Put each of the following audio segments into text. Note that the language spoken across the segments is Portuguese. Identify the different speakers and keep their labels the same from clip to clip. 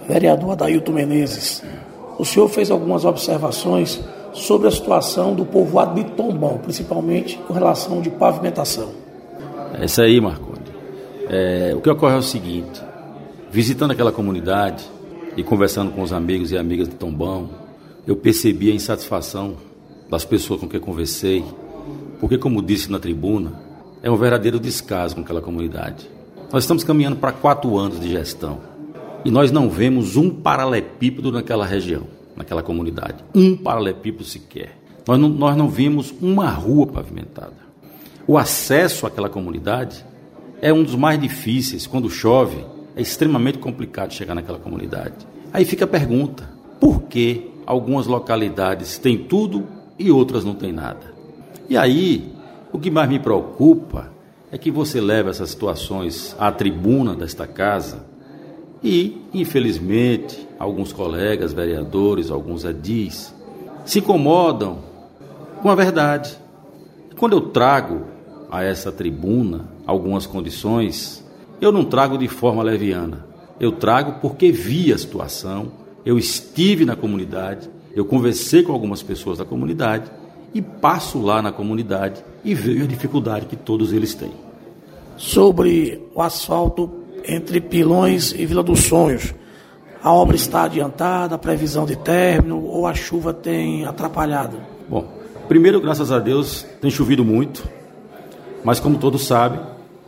Speaker 1: Vereador Adailton Menezes, o senhor fez algumas observações sobre a situação do povoado de Tombão, principalmente com relação de pavimentação.
Speaker 2: É isso aí, Marconde. O que ocorre é o seguinte: visitando aquela comunidade e conversando com os amigos e amigas de Tombão, eu percebi a insatisfação das pessoas com quem conversei, porque, como disse na tribuna, é um verdadeiro descaso com aquela comunidade. Nós estamos caminhando para 4 anos de gestão e nós não vemos um paralelepípedo naquela região, naquela comunidade. Um paralelepípedo sequer. Nós não vimos uma rua pavimentada. O acesso àquela comunidade é um dos mais difíceis. Quando chove, é extremamente complicado chegar naquela comunidade. Aí fica a pergunta: por que algumas localidades têm tudo e outras não têm nada? E aí, o que mais me preocupa é que você leva essas situações à tribuna desta casa e, infelizmente, alguns colegas vereadores, alguns edis, se incomodam com a verdade. Quando eu trago a essa tribuna algumas condições, eu não trago de forma leviana. Eu trago porque vi a situação, eu estive na comunidade, eu conversei com algumas pessoas da comunidade e passo lá na comunidade e vejo a dificuldade que todos eles têm.
Speaker 1: Sobre o asfalto entre Pilões e Vila dos Sonhos, a obra está adiantada, a previsão de término ou a chuva tem atrapalhado?
Speaker 2: Bom, primeiro, graças a Deus, tem chovido muito, mas como todos sabem,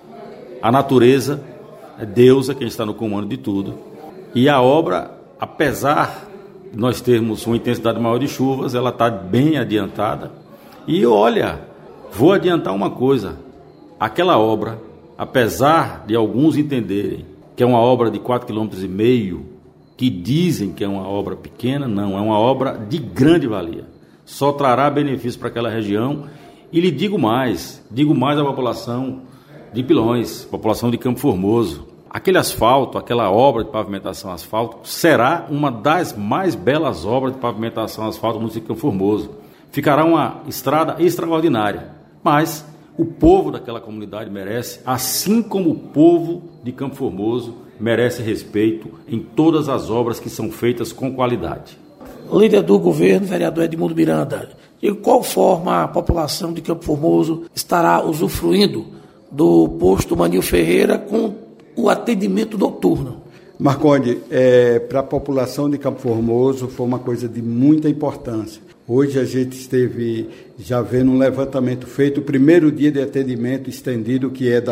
Speaker 2: a natureza é Deus, é quem está no comando de tudo, e a obra, apesar de nós termos uma intensidade maior de chuvas, ela está bem adiantada. E olha, vou adiantar uma coisa: aquela obra, apesar de alguns entenderem que é uma obra de 4,5 km, que dizem que é uma obra pequena, não, é uma obra de grande valia. Só trará benefício para aquela região. E lhe digo mais à população de Pilões, população de Campo Formoso: aquele asfalto, aquela obra de pavimentação asfalto, será uma das mais belas obras de pavimentação asfalto do município de Campo Formoso. Ficará uma estrada extraordinária, mas o povo daquela comunidade merece, assim como o povo de Campo Formoso merece respeito em todas as obras que são feitas com qualidade.
Speaker 1: Líder do governo, vereador Edmundo Miranda, de qual forma a população de Campo Formoso estará usufruindo do posto Manil Ferreira com o atendimento noturno?
Speaker 3: Marconde, para a população de Campo Formoso foi uma coisa de muita importância. Hoje a gente esteve já vendo um levantamento feito, o primeiro dia de atendimento estendido, que é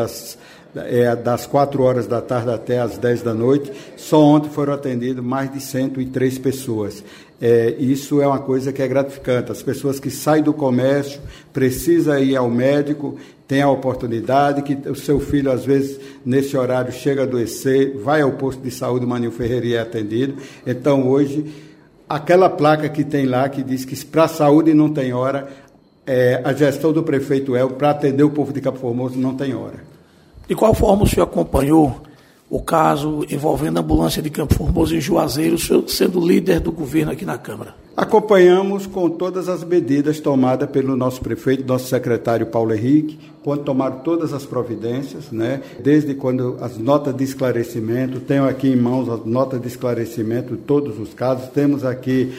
Speaker 3: das 4 horas da tarde até as 10 da noite. Só ontem foram atendidas mais de 103 pessoas. Isso é uma coisa que é gratificante. As pessoas que saem do comércio, precisam ir ao médico, tem a oportunidade, que o seu filho, às vezes, nesse horário, chega a adoecer, vai ao posto de saúde Manil Ferreira e é atendido. Então, hoje, aquela placa que tem lá, que diz que para a saúde não tem hora, a gestão do prefeito para atender o povo de Campo Formoso não tem hora.
Speaker 1: De qual forma o senhor acompanhou o caso envolvendo a ambulância de Campo Formoso em Juazeiro, o senhor sendo líder do governo aqui na Câmara?
Speaker 3: Acompanhamos com todas as medidas tomadas pelo nosso prefeito, nosso secretário Paulo Henrique, quando tomaram todas as providências, né? Desde quando as notas de esclarecimento, tenho aqui em mãos as notas de esclarecimento de todos os casos, temos aqui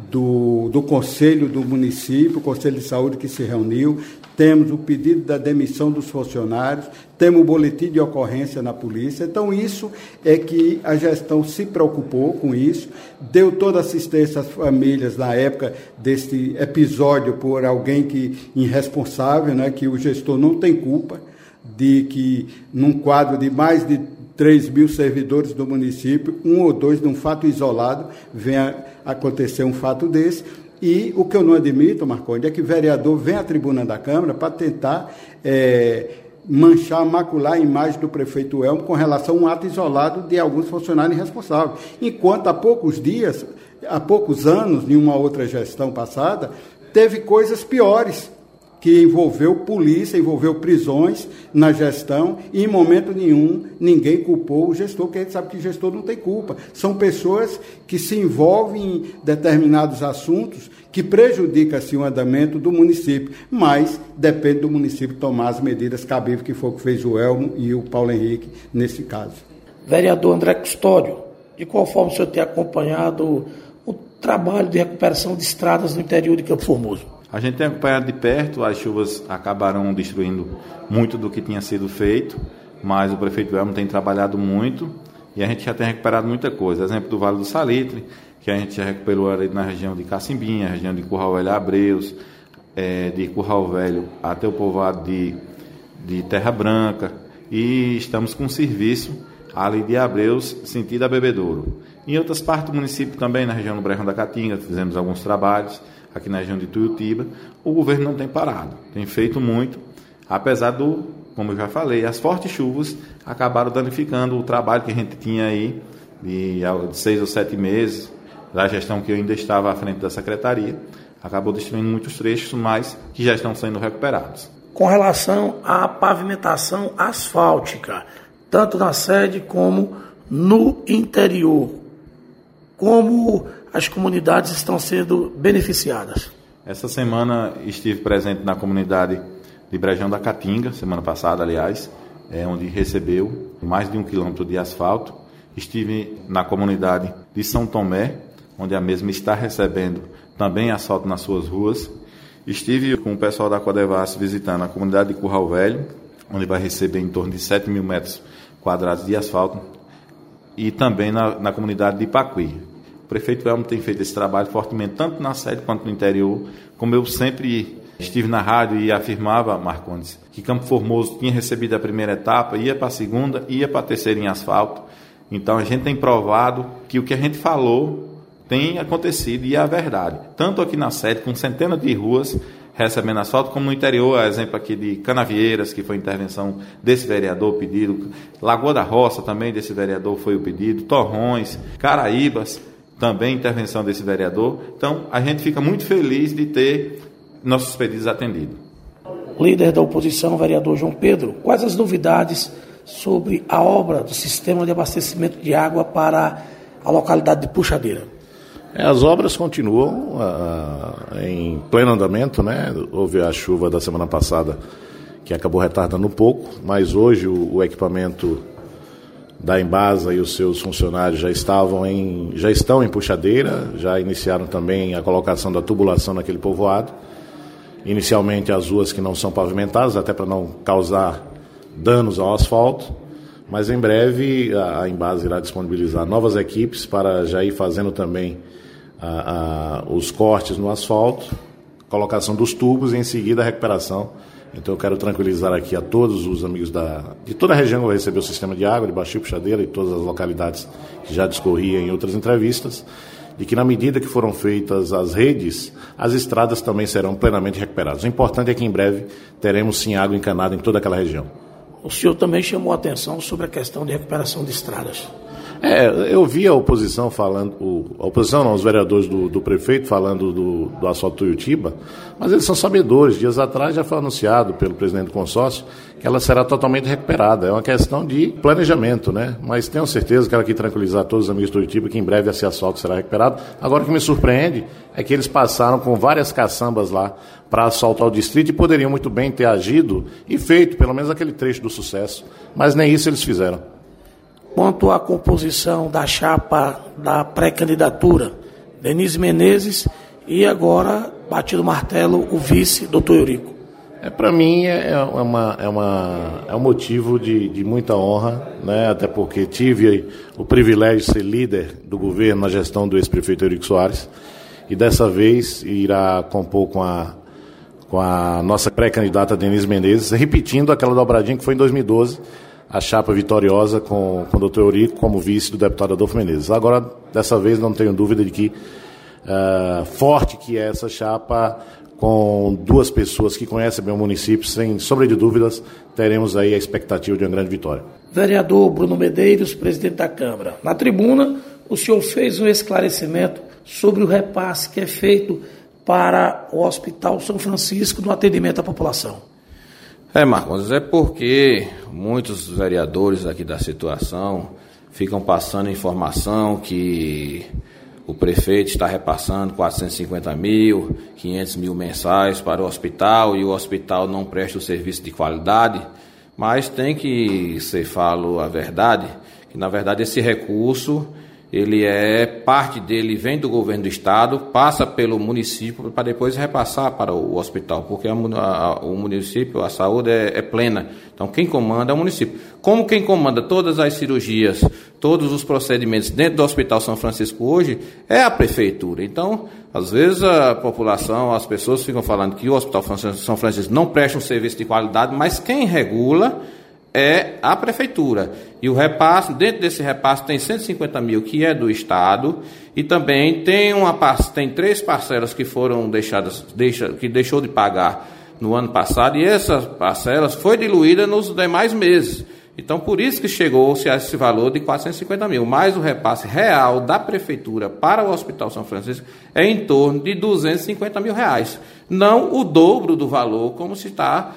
Speaker 3: do Conselho do Município, o Conselho de Saúde que se reuniu, temos o pedido da demissão dos funcionários, temos o boletim de ocorrência na polícia. Então, isso é que a gestão se preocupou com isso, deu toda assistência às famílias na época desse episódio por alguém irresponsável, né, que o gestor não tem culpa de que, num quadro de mais de 3 mil servidores do município, 1 ou 2 de um fato isolado, venha acontecer um fato desse. E o que eu não admito, Marconde, é que o vereador vem à tribuna da Câmara para tentar manchar, macular a imagem do prefeito Elmo com relação a um ato isolado de alguns funcionários irresponsáveis. Enquanto há poucos anos, em uma outra gestão passada, teve coisas piores, que envolveu polícia, envolveu prisões na gestão, e em momento nenhum ninguém culpou o gestor, porque a gente sabe que o gestor não tem culpa. São pessoas que se envolvem em determinados assuntos que prejudicam assim, o andamento do município, mas depende do município tomar as medidas cabíveis, que foi o que fez o Elmo e o Paulo Henrique nesse caso.
Speaker 1: Vereador André Custódio, de qual forma o senhor tem acompanhado o trabalho de recuperação de estradas no interior de Campo Formoso?
Speaker 4: A gente tem acompanhado de perto, as chuvas acabaram destruindo muito do que tinha sido feito, mas o prefeito Elmo tem trabalhado muito e a gente já tem recuperado muita coisa. Exemplo do Vale do Salitre, que a gente já recuperou ali na região de Cacimbinha, região de Curral Velho Abreus, de Curral Velho até o povoado de Terra Branca, e estamos com um serviço ali de Abreus, sentido a Bebedouro. Em outras partes do município também, na região do Brejão da Caatinga, fizemos alguns trabalhos, aqui na região de Tuiutiba. O governo não tem parado, tem feito muito, apesar como eu já falei, as fortes chuvas acabaram danificando o trabalho que a gente tinha aí de 6 ou 7 meses, da gestão que eu ainda estava à frente da secretaria, acabou destruindo muitos trechos, mas que já estão sendo recuperados.
Speaker 1: Com relação à pavimentação asfáltica, tanto na sede como no interior, como as comunidades estão sendo beneficiadas?
Speaker 4: Essa semana estive presente na comunidade de Brejão da Caatinga, semana passada, aliás, onde recebeu mais de 1 quilômetro de asfalto. Estive na comunidade de São Tomé, onde a mesma está recebendo também asfalto nas suas ruas. Estive com o pessoal da Codevasf visitando a comunidade de Curral Velho, onde vai receber em torno de 7 mil metros quadrados de asfalto, e também na comunidade de Ipacuí. O prefeito Elmo tem feito esse trabalho fortemente, tanto na sede quanto no interior. Como eu sempre estive na rádio e afirmava, Marcondes, que Campo Formoso tinha recebido a primeira etapa, ia para a segunda, ia para a terceira em asfalto. Então a gente tem provado que o que a gente falou tem acontecido e é a verdade. Tanto aqui na sede, com centenas de ruas recebendo asfalto, como no interior, a exemplo aqui de Canavieiras, que foi intervenção desse vereador, pedido. Lagoa da Roça também desse vereador foi o pedido. Torrões, Caraíbas, também intervenção desse vereador. Então a gente fica muito feliz de ter nossos pedidos atendidos.
Speaker 1: Líder da oposição, vereador João Pedro, quais as novidades sobre a obra do sistema de abastecimento de água para a localidade de Puxadeira?
Speaker 5: As obras continuam em pleno andamento, né? Houve a chuva da semana passada que acabou retardando um pouco, mas hoje o equipamento da Embasa e os seus funcionários já estão em Puxadeira, já iniciaram também a colocação da tubulação naquele povoado. Inicialmente as ruas que não são pavimentadas, até para não causar danos ao asfalto, mas em breve a Embasa irá disponibilizar novas equipes para já ir fazendo também os cortes no asfalto, colocação dos tubos e em seguida a recuperação. Então eu quero tranquilizar aqui a todos os amigos de toda a região que vai receber o sistema de água, de Baixio Puxadeira e todas as localidades que já discorria em outras entrevistas, de que na medida que foram feitas as redes, as estradas também serão plenamente recuperadas. O importante é que em breve teremos sim água encanada em toda aquela região.
Speaker 1: O senhor também chamou a atenção sobre a questão de recuperação de estradas.
Speaker 5: Eu vi a oposição falando, os vereadores do prefeito falando do asfalto Tuiutiba, mas eles são sabedores. Dias atrás já foi anunciado pelo presidente do consórcio que ela será totalmente recuperada. É uma questão de planejamento, né? Mas tenho certeza, quero aqui tranquilizar todos os amigos do Tuiutiba que em breve esse asfalto será recuperado. Agora o que me surpreende é que eles passaram com várias caçambas lá para asfaltar o distrito e poderiam muito bem ter agido e feito pelo menos aquele trecho do sucesso, mas nem isso eles fizeram.
Speaker 1: Quanto à composição da chapa da pré-candidatura, Denise Menezes e agora, batido o martelo, o vice, doutor Eurico.
Speaker 5: Para mim é um motivo de muita honra, né? Até porque tive o privilégio de ser líder do governo na gestão do ex-prefeito Eurico Soares e dessa vez irá compor com a nossa pré-candidata Denise Menezes, repetindo aquela dobradinha que foi em 2012, a chapa vitoriosa com o doutor Eurico como vice do deputado Adolfo Menezes. Agora, dessa vez, não tenho dúvida de que forte que é essa chapa, com duas pessoas que conhecem bem o município, sem sombra de dúvidas, teremos aí a expectativa de uma grande vitória.
Speaker 1: Vereador Bruno Medeiros, presidente da Câmara. Na tribuna, o senhor fez um esclarecimento sobre o repasse que é feito para o Hospital São Francisco no atendimento à população.
Speaker 6: Marcos, é porque muitos vereadores aqui da situação ficam passando informação que o prefeito está repassando 450 mil, 500 mil mensais para o hospital e o hospital não presta o serviço de qualidade, mas tem que ser falo a verdade, que na verdade esse recurso parte dele vem do governo do estado, passa pelo município para depois repassar para o hospital, porque o município, a saúde é plena. Então quem comanda é o município. Como quem comanda todas as cirurgias, todos os procedimentos dentro do Hospital São Francisco hoje é a prefeitura. Então, às vezes a população, as pessoas ficam falando que o Hospital São Francisco não presta um serviço de qualidade, mas quem regula é a prefeitura. E o repasse, dentro desse repasse tem 150 mil que é do estado e também tem 3 parcelas que foram que deixou de pagar no ano passado e essas parcelas foi diluída nos demais meses. Então, por isso que chegou-se a esse valor de 450 mil. Mas o repasse real da prefeitura para o Hospital São Francisco é em torno de 250 mil reais. Não o dobro do valor, como se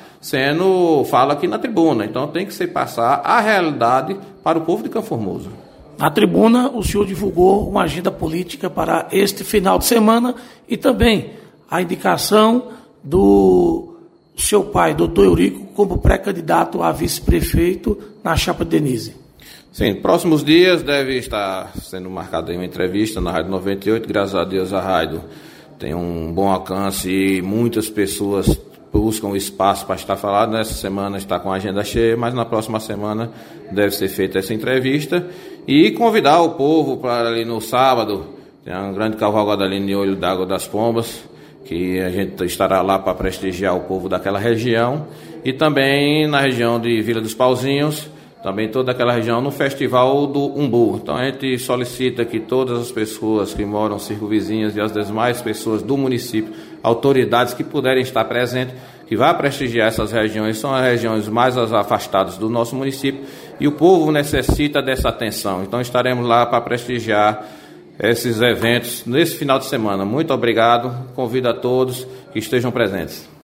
Speaker 6: fala aqui na tribuna. Então, tem que se passar a realidade para o povo de Campo Formoso.
Speaker 1: Na tribuna, o senhor divulgou uma agenda política para este final de semana e também a indicação do seu pai, doutor Eurico, como pré-candidato a vice-prefeito na chapa de Denise.
Speaker 6: Sim, próximos dias deve estar sendo marcada uma entrevista na Rádio 98. Graças a Deus a rádio tem um bom alcance e muitas pessoas buscam espaço para estar falando. Nessa semana está com a agenda cheia, mas na próxima semana deve ser feita essa entrevista e convidar o povo para ali no sábado. Tem uma grande cavalgada ali no Olho d'Água das Pombas, que a gente estará lá para prestigiar o povo daquela região, e também na região de Vila dos Pauzinhos, também toda aquela região, no Festival do Umbu. Então a gente solicita que todas as pessoas que moram circunvizinhas e as demais pessoas do município, autoridades que puderem estar presentes, que vá prestigiar essas regiões, são as regiões mais afastadas do nosso município, e o povo necessita dessa atenção. Então estaremos lá para prestigiar esses eventos nesse final de semana. Muito obrigado, convido a todos que estejam presentes.